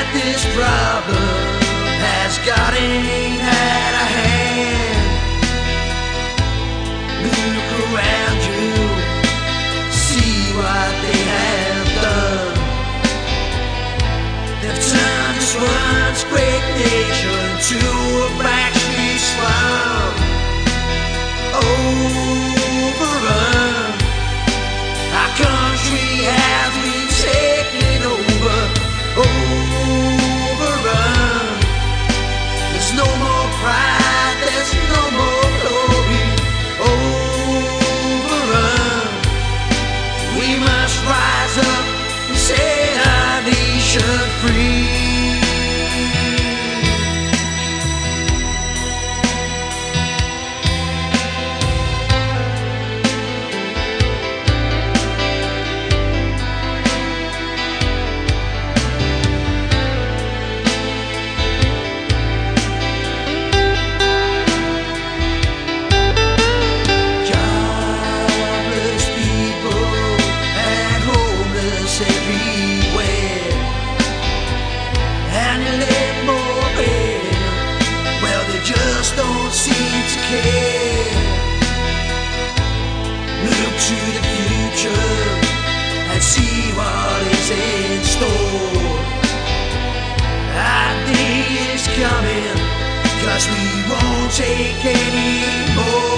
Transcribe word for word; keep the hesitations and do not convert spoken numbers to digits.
this problem has gotten out of hand. Look around you, see what they have done. They've turned this once great nation to a backstreet slum. Overrun, our country has been taken over. Overrun, there's no more pride, there's no more glory. Overrun, we must rise up and set our nation free. Don't seem to care. Look to the future and see what is in store. Our day is coming, 'cause we won't take any more.